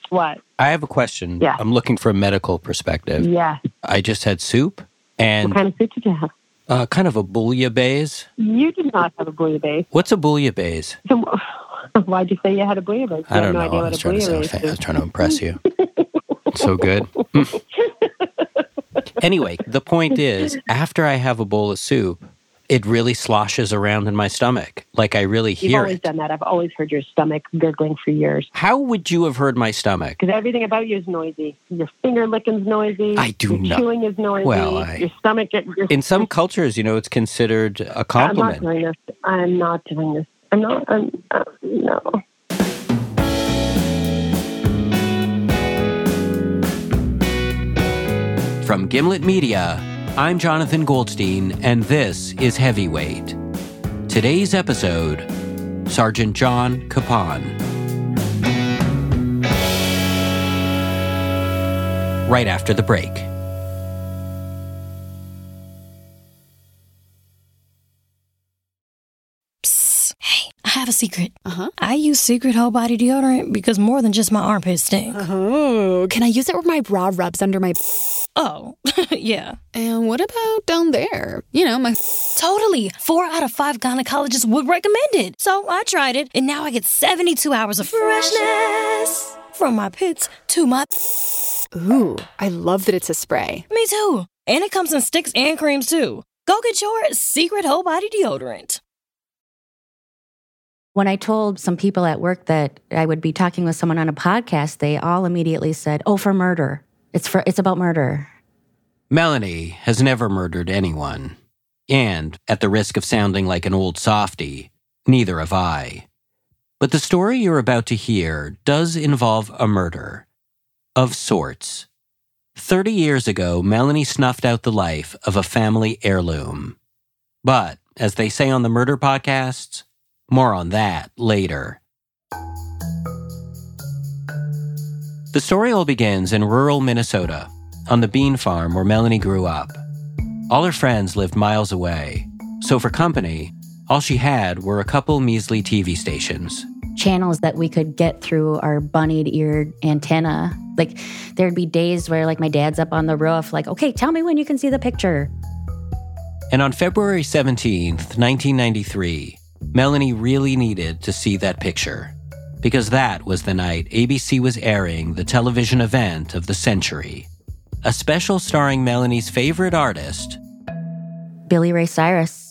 What? I have a question. Yeah. I'm looking for a medical perspective. Yeah. I just had soup and What kind of soup did you have? kind of a bouillabaisse. You did not have a bouillabaisse. What's a bouillabaisse? So why'd you say you had a bouillabaisse? I don't know. Idea I what was a trying to sound bouillabaisse I was is. trying to impress you. So good. Anyway, the point is, after I have a bowl of soup, it really sloshes around in my stomach. Like I really You've hear always it. done that. I've always heard your stomach gurgling for years. How would you have heard my stomach? Because everything about you is noisy. Your finger licking's noisy. I do your not. Chewing is noisy. Well, your stomach. In some cultures, it's considered a compliment. I'm not doing this. No. From Gimlet Media, I'm Jonathan Goldstein, and this is Heavyweight. Today's episode, Sergeant John Capon. Right after the break. Hey, I have a secret. I use Secret Whole Body Deodorant because more than just my armpits stink. Oh, can I use it where my bra rubs under my... Oh, yeah. And what about down there? My... Totally. 4 out of 5 gynecologists would recommend it. So I tried it, and now I get 72 hours of freshness. From my pits to my... Ooh, I love that it's a spray. Me too. And it comes in sticks and creams too. Go get your Secret Whole Body Deodorant. When I told some people at work that I would be talking with someone on a podcast, they all immediately said, "Oh, for murder. It's about murder." Melanie has never murdered anyone. And, at the risk of sounding like an old softy, neither have I. But the story you're about to hear does involve a murder. Of sorts. 30 years ago, Melanie snuffed out the life of a family heirloom. But, as they say on the murder podcasts, more on that later. The story all begins in rural Minnesota, on the bean farm where Melanie grew up. All her friends lived miles away, so for company, all she had were a couple measly TV stations. Channels that we could get through our bunnied-eared antenna. Like, there'd be days where, my dad's up on the roof, okay, tell me when you can see the picture. And on February 17th, 1993, Melanie really needed to see that picture, because that was the night ABC was airing the television event of the century, a special starring Melanie's favorite artist, Billy Ray Cyrus.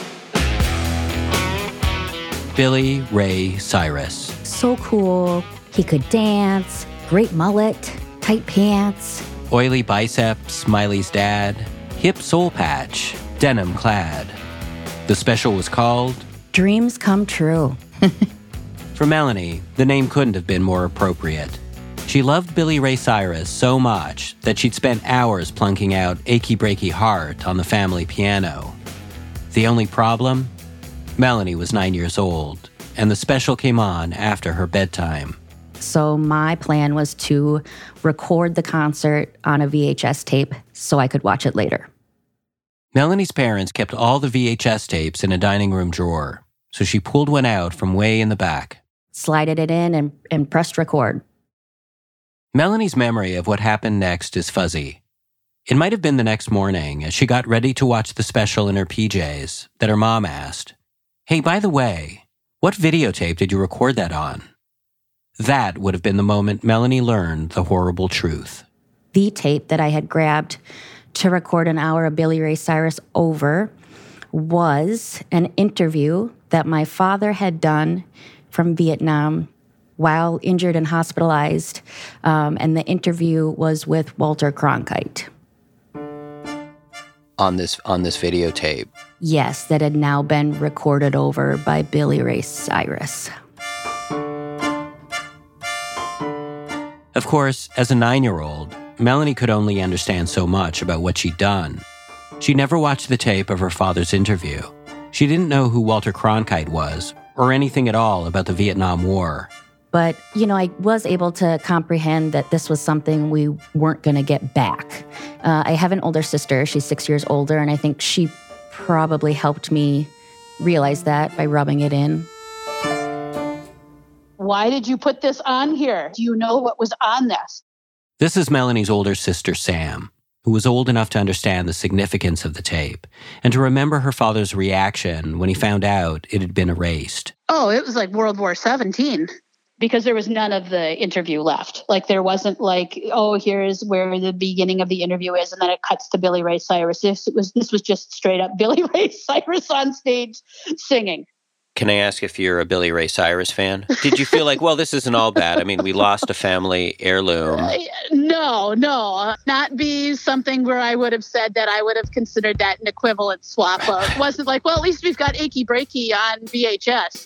Billy Ray Cyrus. So cool. He could dance, great mullet, tight pants. Oily biceps, Smiley's dad, hip soul patch, denim clad. The special was called Dreams Come True. For Melanie, the name couldn't have been more appropriate. She loved Billy Ray Cyrus so much that she'd spent hours plunking out Achy Breaky Heart on the family piano. The only problem? Melanie was 9 years old, and the special came on after her bedtime. So my plan was to record the concert on a VHS tape so I could watch it later. Melanie's parents kept all the VHS tapes in a dining room drawer, so she pulled one out from way in the back. Slided it in and pressed record. Melanie's memory of what happened next is fuzzy. It might have been the next morning, as she got ready to watch the special in her PJs, that her mom asked, "Hey, by the way, what videotape did you record that on?" That would have been the moment Melanie learned the horrible truth. The tape that I had grabbed to record an hour of Billy Ray Cyrus over was an interview that my father had done from Vietnam while injured and hospitalized, and the interview was with Walter Cronkite. On this videotape? Yes, that had now been recorded over by Billy Ray Cyrus. Of course, as a 9-year-old, Melanie could only understand so much about what she'd done. She never watched the tape of her father's interview. She didn't know who Walter Cronkite was, or anything at all about the Vietnam War. But, I was able to comprehend that this was something we weren't going to get back. I have an older sister. She's 6 years older, and I think she probably helped me realize that by rubbing it in. Why did you put this on here? Do you know what was on this? This is Melanie's older sister, Sam, who was old enough to understand the significance of the tape and to remember her father's reaction when he found out it had been erased. Oh, it was like World War XVII. Because there was none of the interview left. Like there wasn't like, oh, here's where the beginning of the interview is, and then it cuts to Billy Ray Cyrus. This was just straight up Billy Ray Cyrus on stage singing. Can I ask if you're a Billy Ray Cyrus fan? Did you feel like, well, this isn't all bad? I mean, we lost a family heirloom. No, not be something where I would have said that I would have considered that an equivalent swap of. It wasn't like, well, at least we've got Achy Breaky on VHS.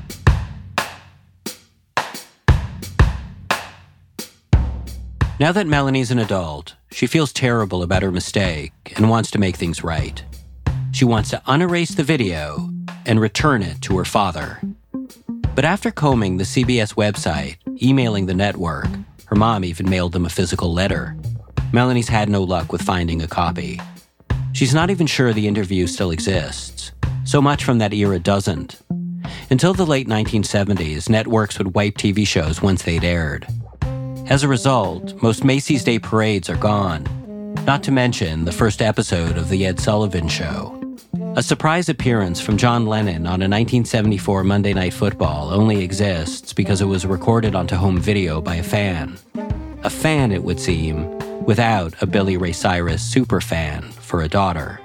Now that Melanie's an adult, she feels terrible about her mistake and wants to make things right. She wants to unerase the video and return it to her father. But after combing the CBS website, emailing the network, her mom even mailed them a physical letter, Melanie's had no luck with finding a copy. She's not even sure the interview still exists. So much from that era doesn't. Until the late 1970s, networks would wipe TV shows once they'd aired. As a result, most Macy's Day Parades are gone, not to mention the first episode of The Ed Sullivan Show. A surprise appearance from John Lennon on a 1974 Monday Night Football only exists because it was recorded onto home video by a fan. A fan, it would seem, without a Billy Ray Cyrus superfan for a daughter.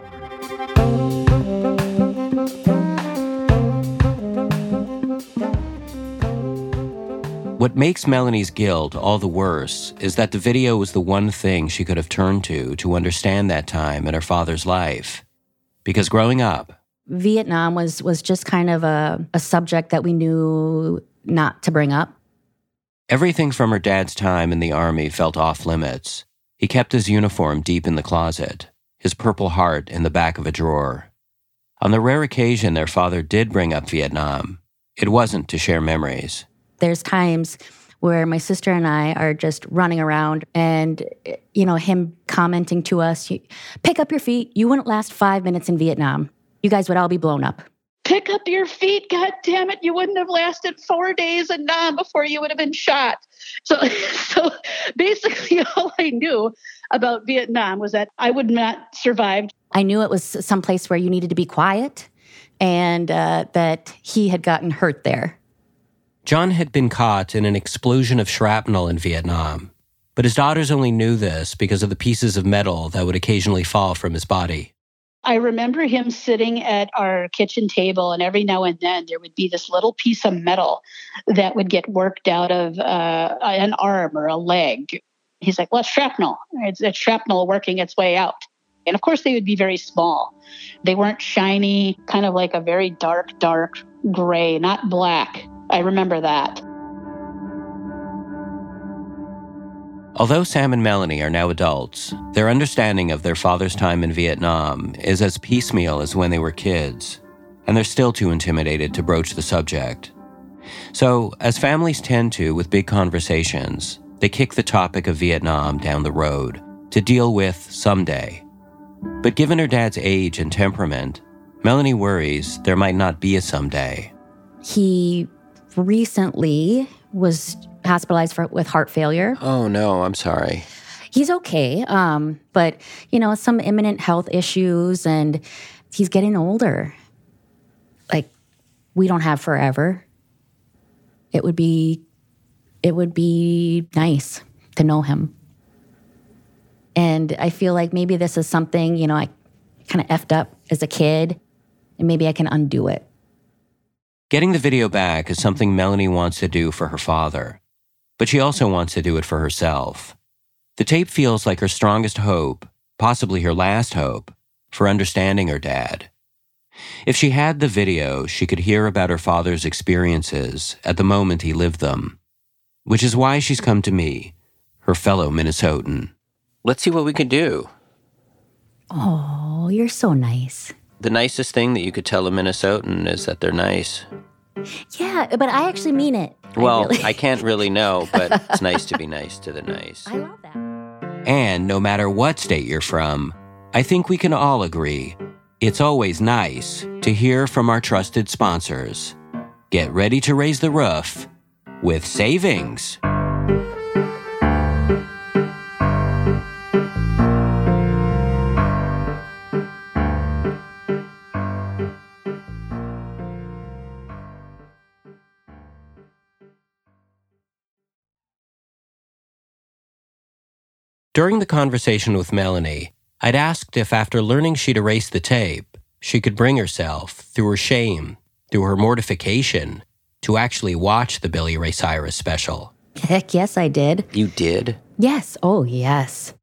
What makes Melanie's guilt all the worse is that the video was the one thing she could have turned to understand that time in her father's life. Because growing up, Vietnam was just kind of a subject that we knew not to bring up. Everything from her dad's time in the Army felt off limits. He kept his uniform deep in the closet, his Purple Heart in the back of a drawer. On the rare occasion their father did bring up Vietnam, it wasn't to share memories. There's times where my sister and I are just running around and, him commenting to us, pick up your feet. You wouldn't last 5 minutes in Vietnam. You guys would all be blown up. Pick up your feet. God damn it. You wouldn't have lasted 4 days in Nam before you would have been shot. So basically all I knew about Vietnam was that I would not survive. I knew it was someplace where you needed to be quiet and that he had gotten hurt there. John had been caught in an explosion of shrapnel in Vietnam, but his daughters only knew this because of the pieces of metal that would occasionally fall from his body. I remember him sitting at our kitchen table, and every now and then there would be this little piece of metal that would get worked out of an arm or a leg. He's like, well, it's shrapnel. It's shrapnel working its way out. And of course, they would be very small. They weren't shiny, kind of like a very dark gray, not black. I remember that. Although Sam and Melanie are now adults, their understanding of their father's time in Vietnam is as piecemeal as when they were kids, and they're still too intimidated to broach the subject. So, as families tend to with big conversations, they kick the topic of Vietnam down the road to deal with someday. But given her dad's age and temperament, Melanie worries there might not be a someday. He recently was hospitalized with heart failure. Oh, no, I'm sorry. He's okay, but, some imminent health issues, and he's getting older. Like, we don't have forever. It would be nice to know him. And I feel like maybe this is something, I kind of effed up as a kid, and maybe I can undo it. Getting the video back is something Melanie wants to do for her father, but she also wants to do it for herself. The tape feels like her strongest hope, possibly her last hope, for understanding her dad. If she had the video, she could hear about her father's experiences at the moment he lived them, which is why she's come to me, her fellow Minnesotan. Let's see what we can do. Oh, you're so nice. The nicest thing that you could tell a Minnesotan is that they're nice. Yeah, but I actually mean it. Well, I can't really know, but it's nice to be nice to the nice. I love that. And no matter what state you're from, I think we can all agree, it's always nice to hear from our trusted sponsors. Get ready to raise the roof with savings. During the conversation with Melanie, I'd asked if after learning she'd erased the tape, she could bring herself, through her shame, through her mortification, to actually watch the Billy Ray Cyrus special. Heck yes, I did. You did? Yes. Oh, yes.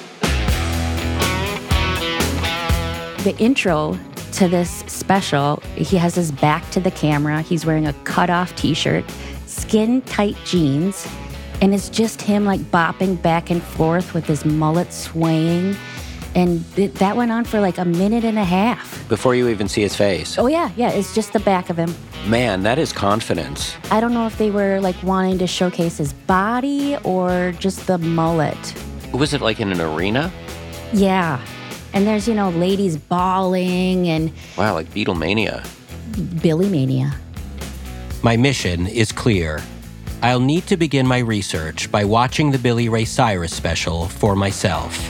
The intro to this special, he has his back to the camera. He's wearing a cut-off t-shirt, skin-tight jeans, and it's just him like bopping back and forth with his mullet swaying. And that went on for like a minute and a half. Before you even see his face? Oh, yeah. It's just the back of him. Man, that is confidence. I don't know if they were like wanting to showcase his body or just the mullet. Was it like in an arena? Yeah. And there's, ladies bawling and... Wow, like Beatlemania. Billy Mania. My mission is clear. I'll need to begin my research by watching the Billy Ray Cyrus special for myself.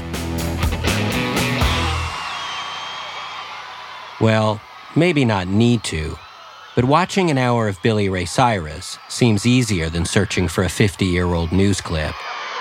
Well, maybe not need to, but watching an hour of Billy Ray Cyrus seems easier than searching for a 50-year-old news clip.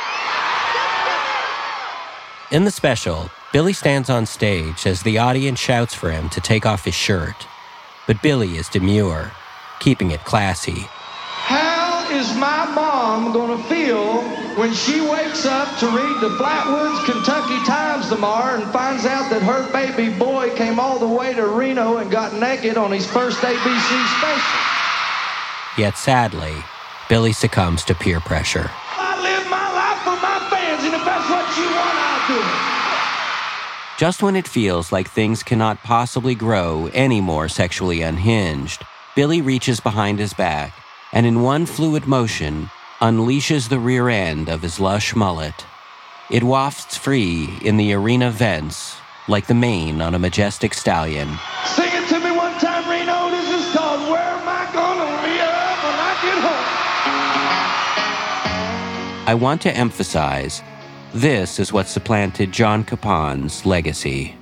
In the special, Billy stands on stage as the audience shouts for him to take off his shirt, but Billy is demure, keeping it classy. How is my mom gonna feel when she wakes up to read the Flatwoods Kentucky Times tomorrow and finds out that her baby boy came all the way to Reno and got naked on his first ABC special? Yet sadly, Billy succumbs to peer pressure. I live my life for my fans, and if that's what you want, I'll do it. Just when it feels like things cannot possibly grow any more sexually unhinged, Billy reaches behind his back and in one fluid motion, unleashes the rear end of his lush mullet. It wafts free in the arena vents like the mane on a majestic stallion. Sing it to me one time, Reno. This is called Where Am I Gonna Live When I Get Home? I want to emphasize, this is what supplanted John Capon's legacy.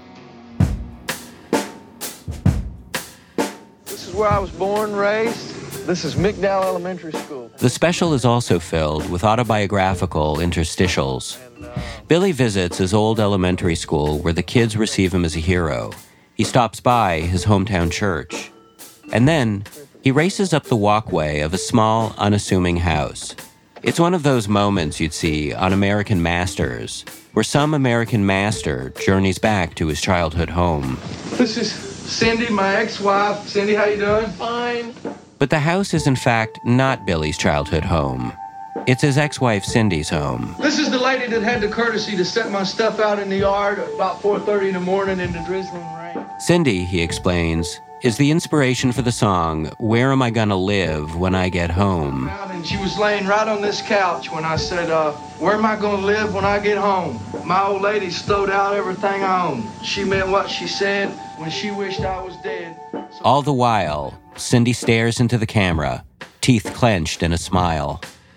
This is where I was born, raised. This is McDowell Elementary School. The special is also filled with autobiographical interstitials. Billy visits his old elementary school where the kids receive him as a hero. He stops by his hometown church. And then he races up the walkway of a small, unassuming house. It's one of those moments you'd see on American Masters, where some American master journeys back to his childhood home. This is Cindy, my ex-wife. Cindy, how you doing? Fine. But the house is in fact not Billy's childhood home. It's his ex-wife Cindy's home. This is the lady that had the courtesy to set my stuff out in the yard about 4:30 in the morning in the drizzling rain. Cindy, he explains, is the inspiration for the song, Where Am I Gonna Live When I Get Home? And she was laying right on this couch when I said, where am I gonna live when I get home? My old lady stowed out everything I own. She meant what she said when she wished I was dead. All the while, Cindy stares into the camera, teeth clenched in a smile.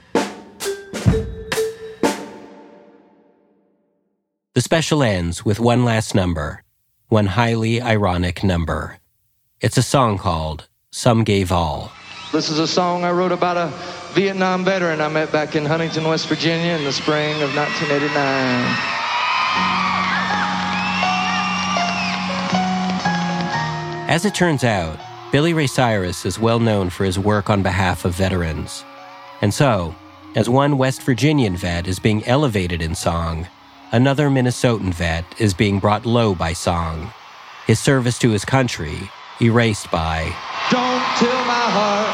The special ends with one last number, one highly ironic number. It's a song called Some Gave All. This is a song I wrote about a Vietnam veteran I met back in Huntington, West Virginia in the spring of 1989. As it turns out, Billy Ray Cyrus is well known for his work on behalf of veterans. And so, as one West Virginian vet is being elevated in song, another Minnesotan vet is being brought low by song. His service to his country erased by Don't Till My Heart.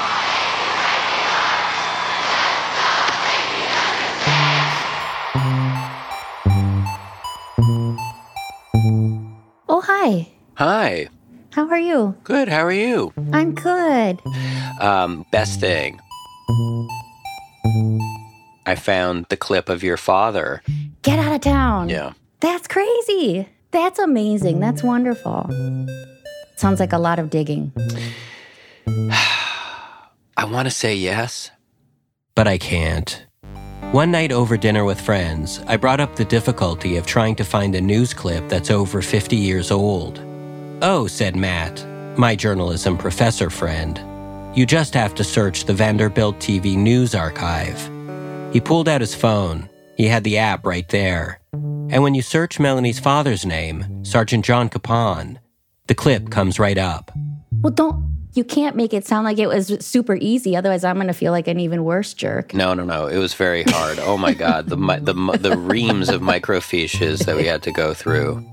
Oh, hi. Hi. How are you? Good, how are you? I'm good. Best thing. I found the clip of your father. Get out of town. Yeah. That's crazy. That's amazing. That's wonderful. Sounds like a lot of digging. I want to say yes, but I can't. One night over dinner with friends, I brought up the difficulty of trying to find a news clip that's over 50 years old. "Oh," said Matt, my journalism professor friend, "you just have to search the Vanderbilt TV News Archive." He pulled out his phone. He had the app right there. And when you search Melanie's father's name, Sergeant John Capon, the clip comes right up. Well, you can't make it sound like it was super easy. Otherwise, I'm going to feel like an even worse jerk. No. It was very hard. Oh my God. The reams of microfiches that we had to go through.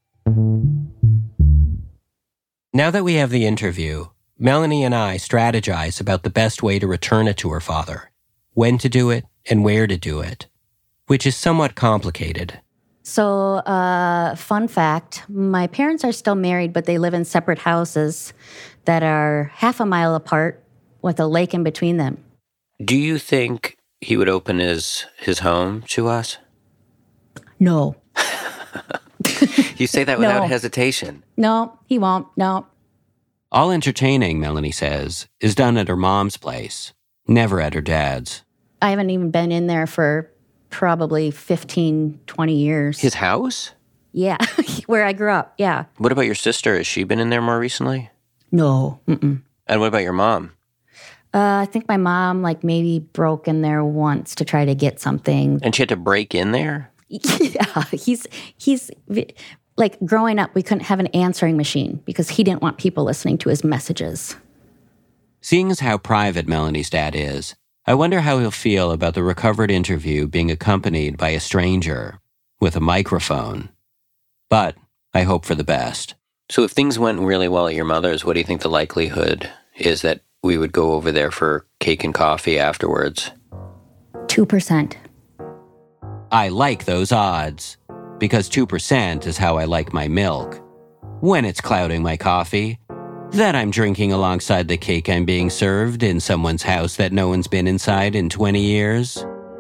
Now that we have the interview, Melanie and I strategize about the best way to return it to her father, when to do it, and where to do it, which is somewhat complicated. So, fun fact, my parents are still married, but they live in separate houses that are half a mile apart with a lake in between them. Do you think he would open his home to us? No. You say that without hesitation. No, he won't. No. All entertaining, Melanie says, is done at her mom's place, never at her dad's. I haven't even been in there for probably 15, 20 years. His house? Yeah, where I grew up, yeah. What about your sister? Has she been in there more recently? No. Mm-mm. And what about your mom? I think my mom, maybe broke in there once to try to get something. And she had to break in there? Yeah, he's growing up, we couldn't have an answering machine because he didn't want people listening to his messages. Seeing as how private Melanie's dad is, I wonder how he'll feel about the recovered interview being accompanied by a stranger with a microphone. But I hope for the best. So if things went really well at your mother's, what do you think the likelihood is that we would go over there for cake and coffee afterwards? 2%. I like those odds, because 2% is how I like my milk. When it's clouding my coffee, that I'm drinking alongside the cake I'm being served in someone's house that no one's been inside in 20 years.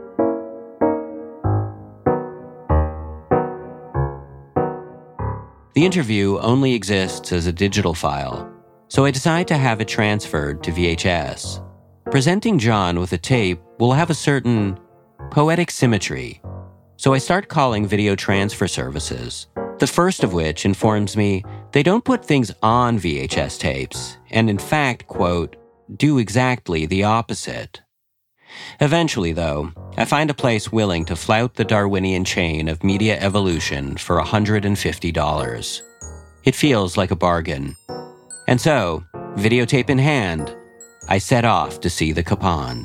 The interview only exists as a digital file, so I decide to have it transferred to VHS. Presenting John with a tape will have a certain poetic symmetry, so I start calling video transfer services. The first of which informs me they don't put things on VHS tapes, and in fact, quote, do exactly the opposite. Eventually, though, I find a place willing to flout the Darwinian chain of media evolution for $150. It feels like a bargain. And so, videotape in hand, I set off to see the Capons.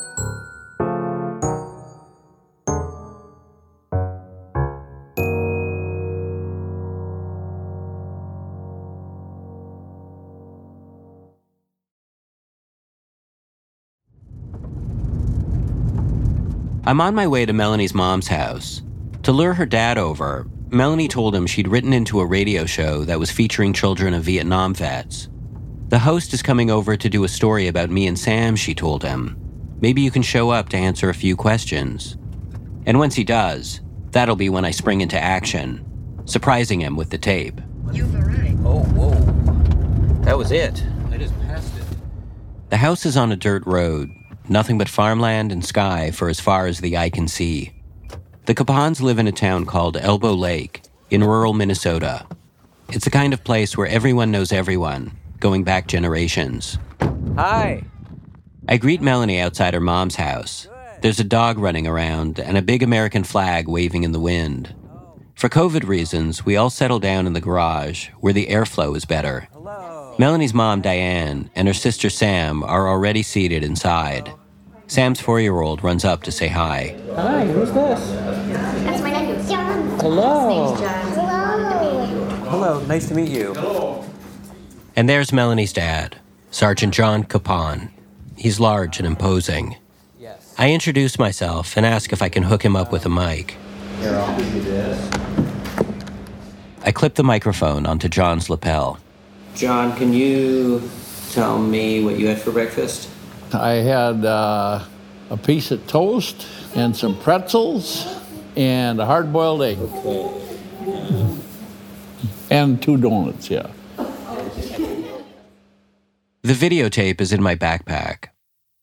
I'm on my way to Melanie's mom's house. To lure her dad over, Melanie told him she'd written into a radio show that was featuring children of Vietnam vets. The host is coming over to do a story about me and Sam, she told him. Maybe you can show up to answer a few questions. And once he does, that'll be when I spring into action, surprising him with the tape. You've arrived. Oh, whoa. That was it. I just passed it. The house is on a dirt road. Nothing but farmland and sky for as far as the eye can see. The Capons live in a town called Elbow Lake in rural Minnesota. It's the kind of place where everyone knows everyone, going back generations. Hi. I greet Melanie outside her mom's house. There's a dog running around and a big American flag waving in the wind. For COVID reasons, we all settle down in the garage where the airflow is better. Melanie's mom, Diane, and her sister, Sam, are already seated inside. Sam's 4-year-old runs up to say hi. Hi, who's this? That's my nephew, John. Hello. His name's John. Hello. Hello, nice to meet you. Hello. And there's Melanie's dad, Sergeant John Capon. He's large and imposing. Yes. I introduce myself and ask if I can hook him up with a mic. Here, I'll give you this. I clip the microphone onto John's lapel. John, can you tell me what you had for breakfast? I had a piece of toast and some pretzels and a hard-boiled egg. Okay. And 2 donuts, yeah. The videotape is in my backpack.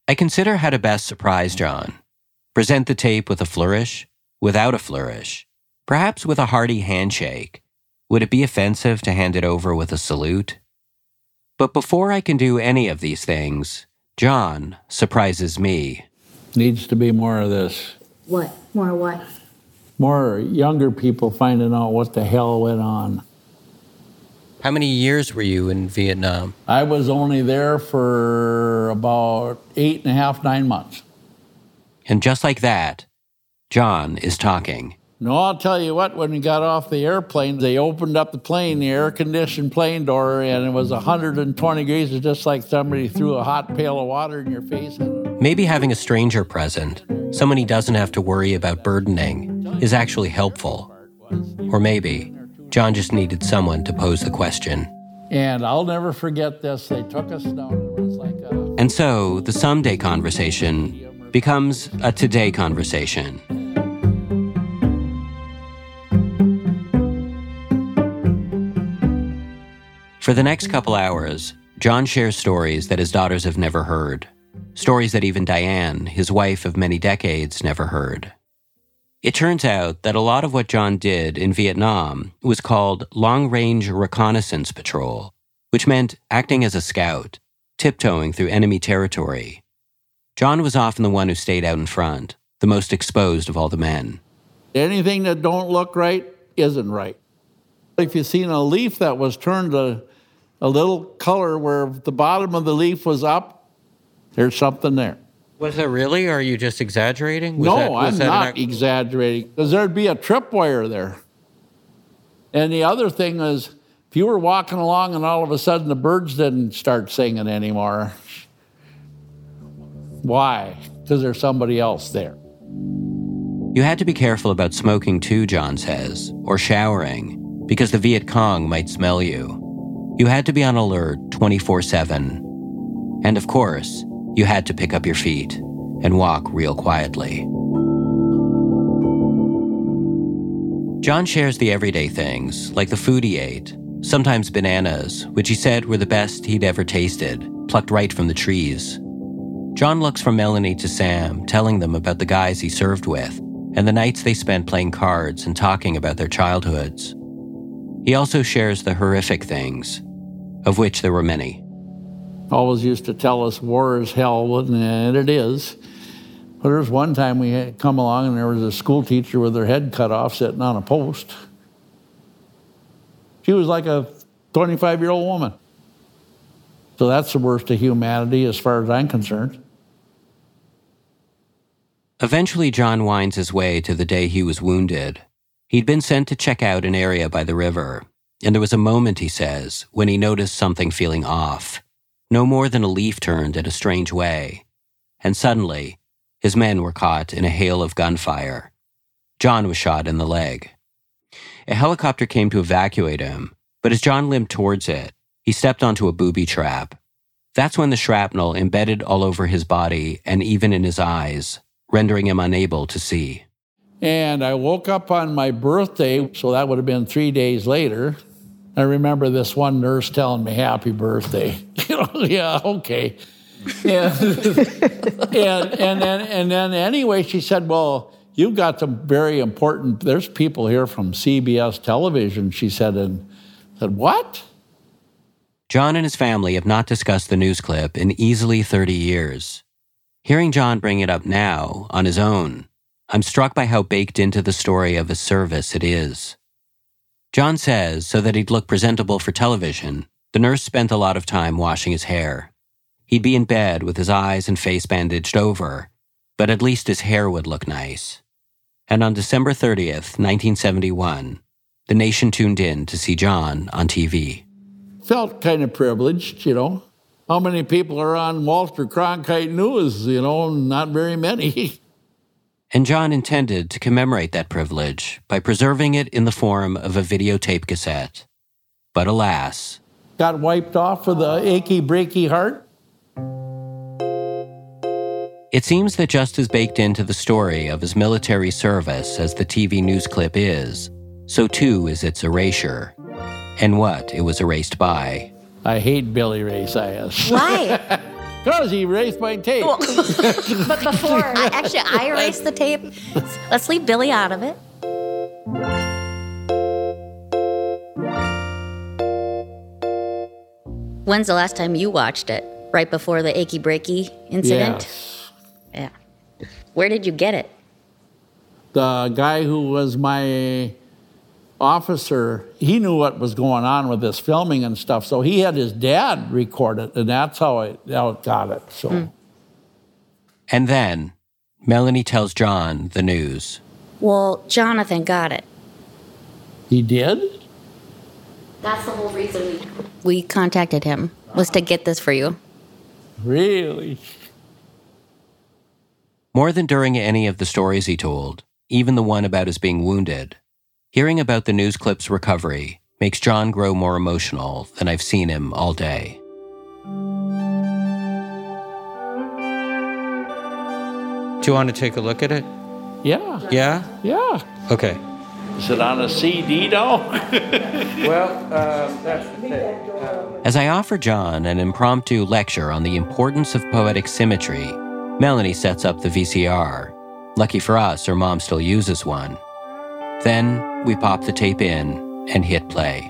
I consider how to best surprise John. Present the tape with a flourish, without a flourish, perhaps with a hearty handshake. Would it be offensive to hand it over with a salute? But before I can do any of these things, John surprises me. Needs to be more of this. What? More what? More younger people finding out what the hell went on. How many years were you in Vietnam? I was only there for about 8.5, 9 months. And just like that, John is talking. No, I'll tell you what, when we got off the airplane, they opened up the plane, the air-conditioned plane door, and it was 120 degrees. It's just like somebody threw a hot pail of water in your face. Maybe having a stranger present, someone he doesn't have to worry about burdening, is actually helpful. Or maybe John just needed someone to pose the question. And I'll never forget this. They took us down. It was like a... And so the someday conversation becomes a today conversation. For the next couple hours, John shares stories that his daughters have never heard. Stories that even Diane, his wife of many decades, never heard. It turns out that a lot of what John did in Vietnam was called long-range reconnaissance patrol, which meant acting as a scout, tiptoeing through enemy territory. John was often the one who stayed out in front, the most exposed of all the men. Anything that don't look right isn't right. If you've seen a leaf that was turned a little color where the bottom of the leaf was up, there's something there. Was it really, or are you just exaggerating? I'm not exaggerating, because there'd be a tripwire there. And the other thing is, if you were walking along and all of a sudden the birds didn't start singing anymore, why? Because there's somebody else there. You had to be careful about smoking too, John says, or showering, because the Viet Cong might smell you. You had to be on alert 24/7. And of course, you had to pick up your feet and walk real quietly. John shares the everyday things, like the food he ate, sometimes bananas, which he said were the best he'd ever tasted, plucked right from the trees. John looks from Melanie to Sam, telling them about the guys he served with, and the nights they spent playing cards and talking about their childhoods. He also shares the horrific things, of which there were many. Always used to tell us war is hell, and it is. But there was one time we had come along and there was a school teacher with her head cut off sitting on a post. She was like a 25-year-old woman. So that's the worst of humanity as far as I'm concerned. Eventually, John winds his way to the day he was wounded. He'd been sent to check out an area by the river, and there was a moment, he says, when he noticed something feeling off. No more than a leaf turned in a strange way. And suddenly, his men were caught in a hail of gunfire. John was shot in the leg. A helicopter came to evacuate him, but as John limped towards it, he stepped onto a booby trap. That's when the shrapnel embedded all over his body and even in his eyes, rendering him unable to see. And I woke up on my birthday, so that would have been 3 days later. I remember this one nurse telling me, "Happy birthday." Yeah, okay. Yeah. and then anyway, she said, "Well, you've got some very important, there's people here from CBS television," she said, and I said, "What?" John and his family have not discussed the news clip in easily 30 years. Hearing John bring it up now, on his own, I'm struck by how baked into the story of his service it is. John says, so that he'd look presentable for television, the nurse spent a lot of time washing his hair. He'd be in bed with his eyes and face bandaged over, but at least his hair would look nice. And on December 30th, 1971, the nation tuned in to see John on TV. Felt kind of privileged, How many people are on Walter Cronkite News? Not very many. And John intended to commemorate that privilege by preserving it in the form of a videotape cassette. But alas, got wiped off with the achy, breaky heart. It seems that just as baked into the story of his military service as the TV news clip is, so too is its erasure, and what it was erased by. I hate Billy Ray Cyrus. Why? Because he erased my tape. Well, but before, I erased the tape. Let's leave Billy out of it. When's the last time you watched it? Right before the achy breaky incident? Yes. Yeah. Where did you get it? The guy who was my officer, he knew what was going on with this filming and stuff, so he had his dad record it, and that's how I got it. So. And then Melanie tells John the news. Well, Jonathan got it. He did? That's the whole reason we contacted him, was to get this for you. Really? More than during any of the stories he told, even the one about his being wounded, hearing about the news clip's recovery makes John grow more emotional than I've seen him all day. Do you want to take a look at it? Yeah. Yeah? Yeah. Okay. Is it on a CD now? Well, that's the thing. As I offer John an impromptu lecture on the importance of poetic symmetry, Melanie sets up the VCR. Lucky for us, her mom still uses one. Then we pop the tape in and hit play.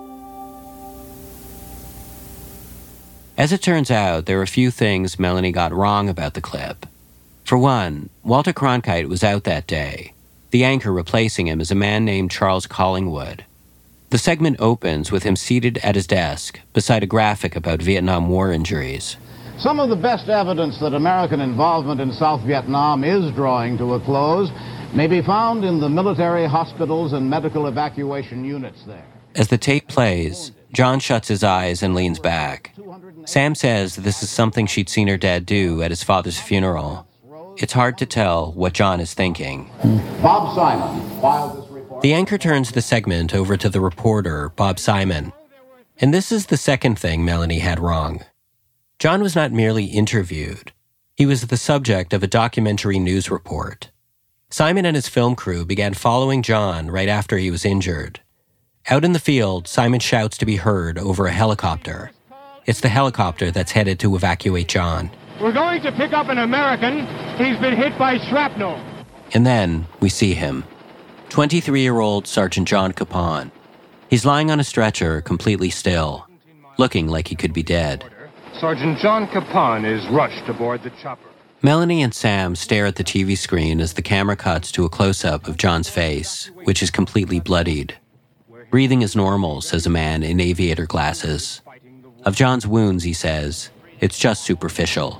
As it turns out, there are a few things Melanie got wrong about the clip. For one, Walter Cronkite was out that day. The anchor replacing him is a man named Charles Collingwood. The segment opens with him seated at his desk beside a graphic about Vietnam War injuries. Some of the best evidence that American involvement in South Vietnam is drawing to a close may be found in the military hospitals and medical evacuation units there. As the tape plays, John shuts his eyes and leans back. Sam says this is something she'd seen her dad do at his father's funeral. It's hard to tell what John is thinking. Bob Simon filed this report. The anchor turns the segment over to the reporter, Bob Simon. And this is the second thing Melanie had wrong. John was not merely interviewed. He was the subject of a documentary news report. Simon and his film crew began following John right after he was injured. Out in the field, Simon shouts to be heard over a helicopter. It's the helicopter that's headed to evacuate John. We're going to pick up an American. He's been hit by shrapnel. And then we see him. 23-year-old Sergeant John Capon. He's lying on a stretcher, completely still, looking like he could be dead. Sergeant John Capon is rushed aboard the chopper. Melanie and Sam stare at the TV screen as the camera cuts to a close-up of John's face, which is completely bloodied. Breathing is normal, says a man in aviator glasses. Of John's wounds, he says, it's just superficial.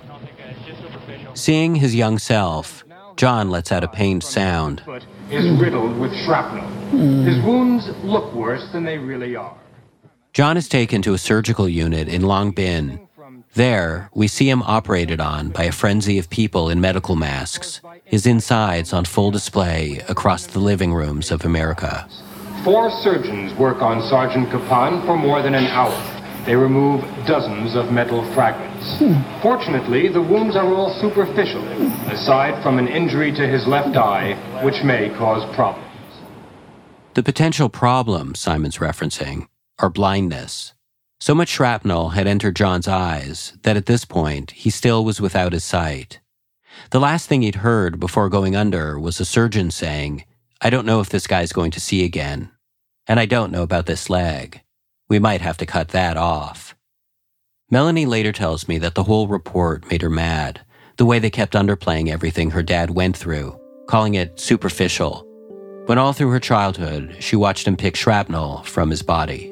Seeing his young self, John lets out a pained sound. Is riddled with shrapnel. His wounds look worse than they really are. John is taken to a surgical unit in Long Bin. There, we see him operated on by a frenzy of people in medical masks, his insides on full display across the living rooms of America. 4 surgeons work on Sergeant Capon for more than an hour. They remove dozens of metal fragments. Fortunately, the wounds are all superficial, aside from an injury to his left eye, which may cause problems. The potential problems Simon's referencing are blindness. So much shrapnel had entered John's eyes that at this point, he still was without his sight. The last thing he'd heard before going under was a surgeon saying, "I don't know if this guy's going to see again. And I don't know about this leg. We might have to cut that off." Melanie later tells me that the whole report made her mad, the way they kept underplaying everything her dad went through, calling it superficial, when all through her childhood, she watched him pick shrapnel from his body.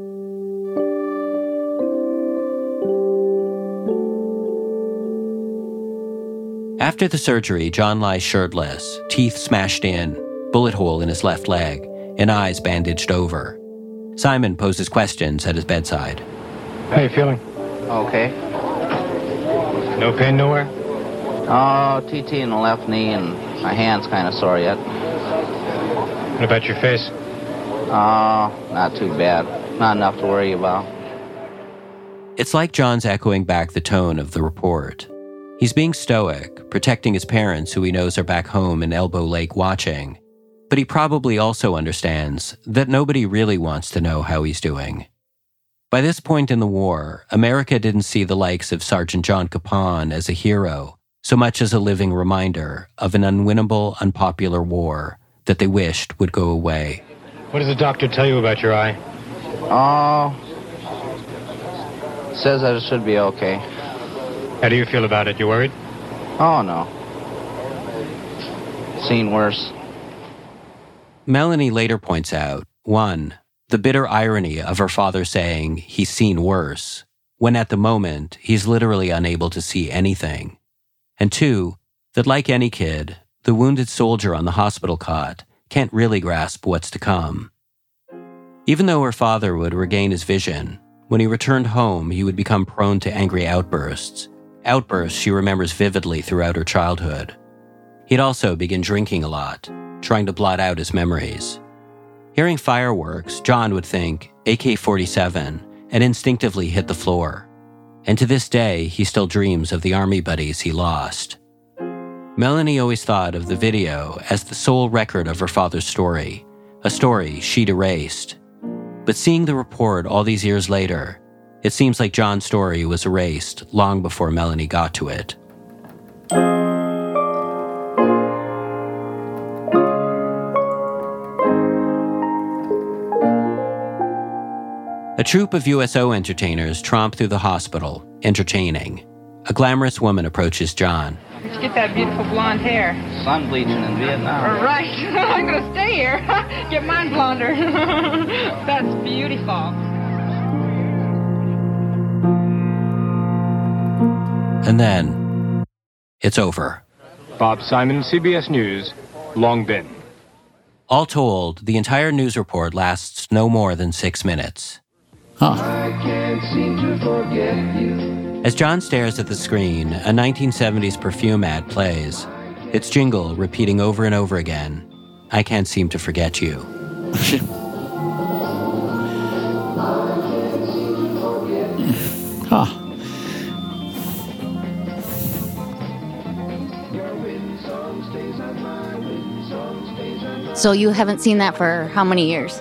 After the surgery, John lies shirtless, teeth smashed in, bullet hole in his left leg, and eyes bandaged over. Simon poses questions at his bedside. How you feeling? Okay. No pain nowhere? Oh, TT in the left knee and my hand's kind of sore yet. What about your face? Oh, not too bad. Not enough to worry about. It's like John's echoing back the tone of the report. He's being stoic, protecting his parents who he knows are back home in Elbow Lake watching. But he probably also understands that nobody really wants to know how he's doing. By this point in the war, America didn't see the likes of Sergeant John Capon as a hero, so much as a living reminder of an unwinnable, unpopular war that they wished would go away. What did the doctor tell you about your eye? Says that it should be okay. How do you feel about it? You worried? Oh, no. Seen worse. Melanie later points out, 1, the bitter irony of her father saying he's seen worse, when at the moment he's literally unable to see anything. And 2, that like any kid, the wounded soldier on the hospital cot can't really grasp what's to come. Even though her father would regain his vision, when he returned home, he would become prone to angry outbursts she remembers vividly throughout her childhood. He'd also begin drinking a lot, trying to blot out his memories. Hearing fireworks, John would think AK-47 and instinctively hit the floor. And to this day, he still dreams of the army buddies he lost. Melanie always thought of the video as the sole record of her father's story, a story she'd erased. But seeing the report all these years later, it seems like John's story was erased long before Melanie got to it. A troupe of USO entertainers tromp through the hospital, entertaining. A glamorous woman approaches John. Where'd you get that beautiful blonde hair? Sun bleaching in Vietnam. Right. I'm going to stay here. Get mine blonder. That's beautiful. And then, it's over. Bob Simon, CBS News, Long Binh. All told, the entire news report lasts no more than 6 minutes. I can't seem to forget you. As John stares at the screen, a 1970s perfume ad plays, its jingle repeating over and over again, "I can't seem to forget you." Huh. So you haven't seen that for how many years?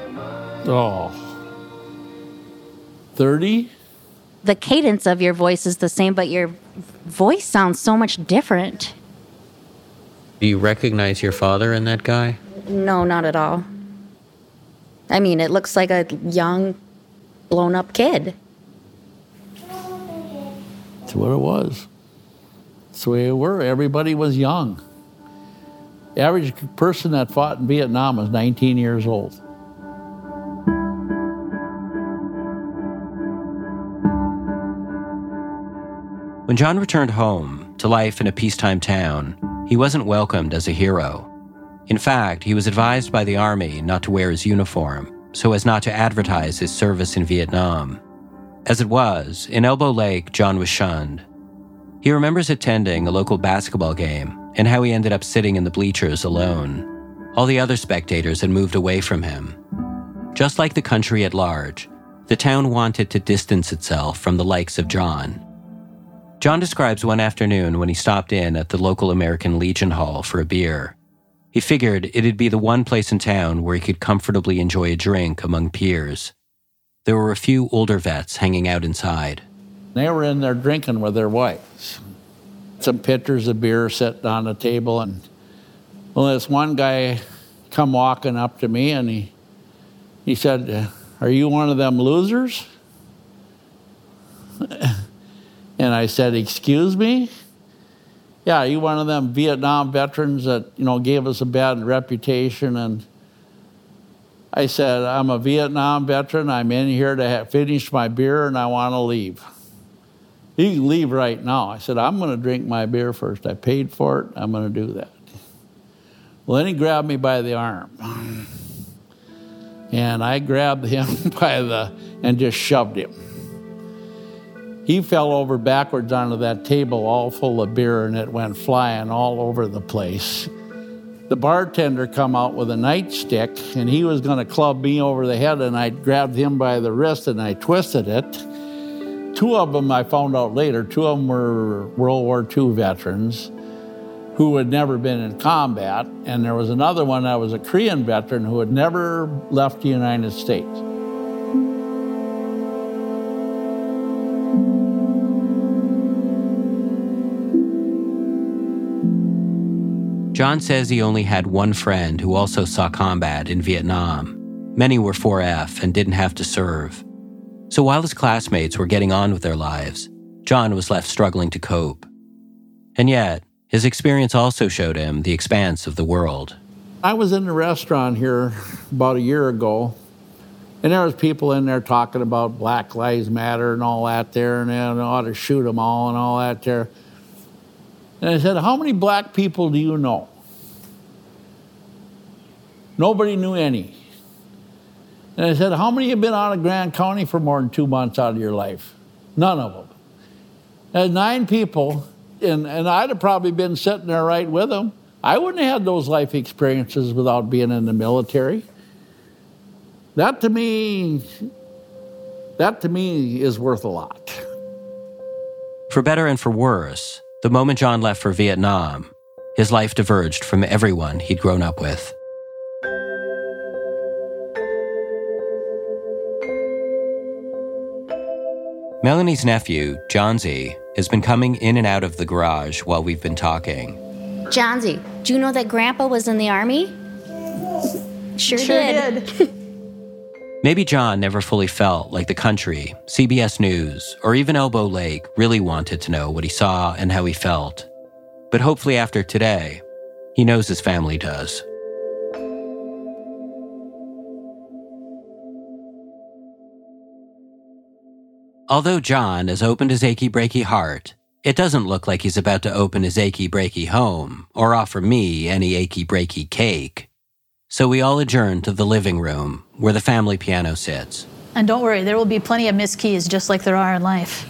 30? The cadence of your voice is the same, but your voice sounds so much different. Do you recognize your father in that guy? No, not at all. I mean, it looks like a young, blown-up kid. That's what it was. That's the way it were. Everybody was young. The average person that fought in Vietnam was 19 years old. When John returned home to life in a peacetime town, he wasn't welcomed as a hero. In fact, he was advised by the army not to wear his uniform, so as not to advertise his service in Vietnam. As it was, in Elbow Lake, John was shunned. He remembers attending a local basketball game and how he ended up sitting in the bleachers alone. All the other spectators had moved away from him. Just like the country at large, the town wanted to distance itself from the likes of John. John describes one afternoon when he stopped in at the local American Legion Hall for a beer. He figured it'd be the one place in town where he could comfortably enjoy a drink among peers. There were a few older vets hanging out inside. They were in there drinking with their wives. Some pitchers of beer sitting on the table, and well, this one guy come walking up to me, and he said, "Are you one of them losers?" And I said, "Excuse me?" "Yeah, are you one of them Vietnam veterans that, gave us a bad reputation?" And I said, "I'm a Vietnam veteran. I'm in here to finish my beer, and I want to leave." "You can leave right now." I said, "I'm going to drink my beer first. I paid for it. I'm going to do that." Well, then he grabbed me by the arm. And I grabbed him and just shoved him. He fell over backwards onto that table all full of beer, and it went flying all over the place. The bartender come out with a nightstick, and he was going to club me over the head, and I grabbed him by the wrist, and I twisted it. Two of them, I found out later, two of them were World War II veterans who had never been in combat, and there was another one that was a Korean veteran who had never left the United States. John says he only had one friend who also saw combat in Vietnam. Many were 4F and didn't have to serve. So while his classmates were getting on with their lives, John was left struggling to cope. And yet, his experience also showed him the expanse of the world. I was in the restaurant here about a year ago, and there was people in there talking about Black Lives Matter and all that there, and they ought to shoot them all and all that there. And I said, how many black people do you know? Nobody knew any. And I said, how many have been out of Grand County for more than 2 months out of your life? None of them. And 9 people, and I'd have probably been sitting there right with them. I wouldn't have had those life experiences without being in the military. That to me is worth a lot. For better and for worse, the moment John left for Vietnam, his life diverged from everyone he'd grown up with. Melanie's nephew, Johnsy, has been coming in and out of the garage while we've been talking. Johnsy, do you know that Grandpa was in the Army? Sure did. Maybe John never fully felt like the country, CBS News, or even Elbow Lake really wanted to know what he saw and how he felt. But hopefully after today, he knows his family does. Although John has opened his achy-breaky heart, it doesn't look like he's about to open his achy-breaky home or offer me any achy-breaky cake. So we all adjourn to the living room, where the family piano sits. And don't worry, there will be plenty of missed keys, just like there are in life.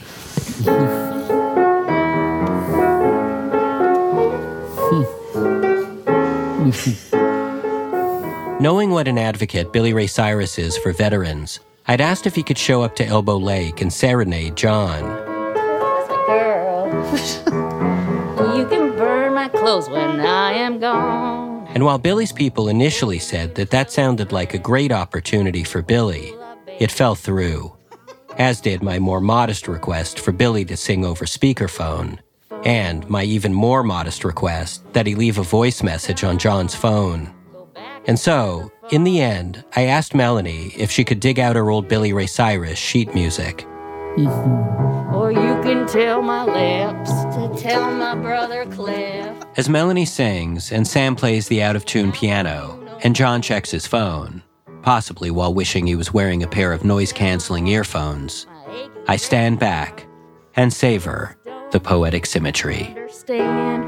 Knowing what an advocate Billy Ray Cyrus is for veterans, I'd asked if he could show up to Elbow Lake and serenade John. Girl, you can burn my clothes when I am gone. And while Billy's people initially said that sounded like a great opportunity for Billy, it fell through, as did my more modest request for Billy to sing over speakerphone, and my even more modest request that he leave a voice message on John's phone. And so, in the end, I asked Melanie if she could dig out her old Billy Ray Cyrus sheet music. Or you can tell my lips to tell my brother Cliff. As Melanie sings and Sam plays the out-of-tune piano, and John checks his phone, possibly while wishing he was wearing a pair of noise-canceling earphones, I stand back and savor the poetic symmetry. Understand?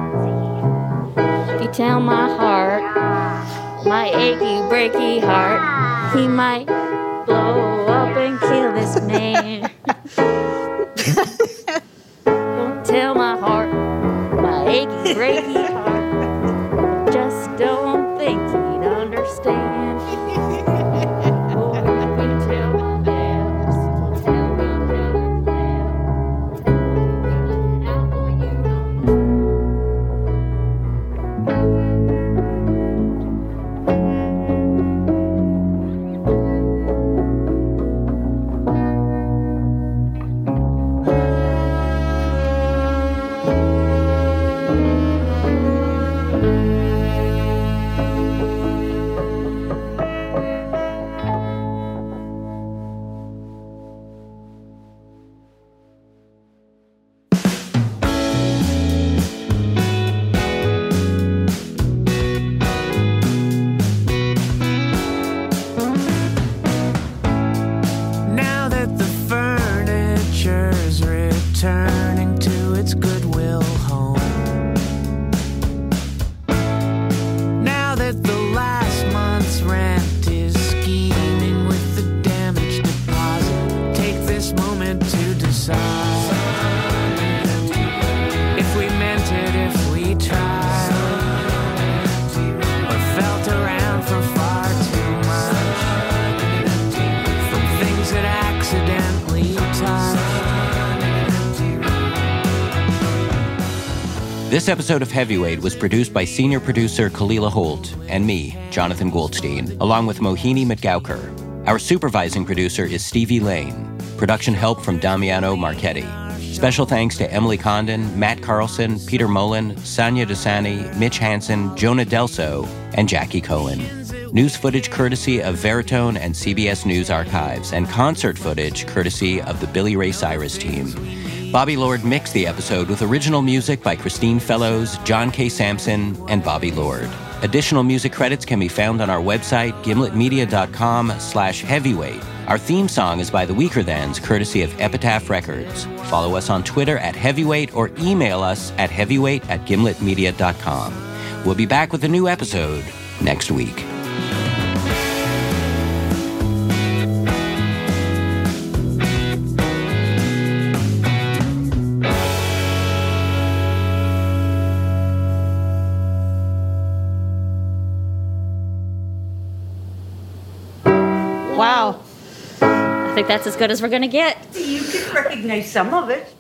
You tell my heart, my achy, breaky heart, he might blow up and kill this man. Don't tell my heart, my achy, breaky heart, just don't think he'd understand. Or you can tell my lips to tell me This episode of Heavyweight was produced by senior producer Kalila Holt and me, Jonathan Goldstein, along with Mohini Mitgaukar. Our supervising producer is Stevie Lane. Production help from Damiano Marchetti. Special thanks to Emily Condon, Matt Carlson, Peter Mullen, Sonia Desani, Mitch Hansen, Jonah Delso, and Jackie Cohen. News footage courtesy of Veritone and CBS News Archives, and concert footage courtesy of the Billy Ray Cyrus team. Bobby Lord mixed the episode with original music by Christine Fellows, John K. Sampson, and Bobby Lord. Additional music credits can be found on our website, gimletmedia.com/heavyweight. Our theme song is by the Weakerthans, courtesy of Epitaph Records. Follow us on Twitter @heavyweight or email us at heavyweight@gimletmedia.com. We'll be back with a new episode next week. Wow. I think that's as good as we're going to get. You could recognize some of it.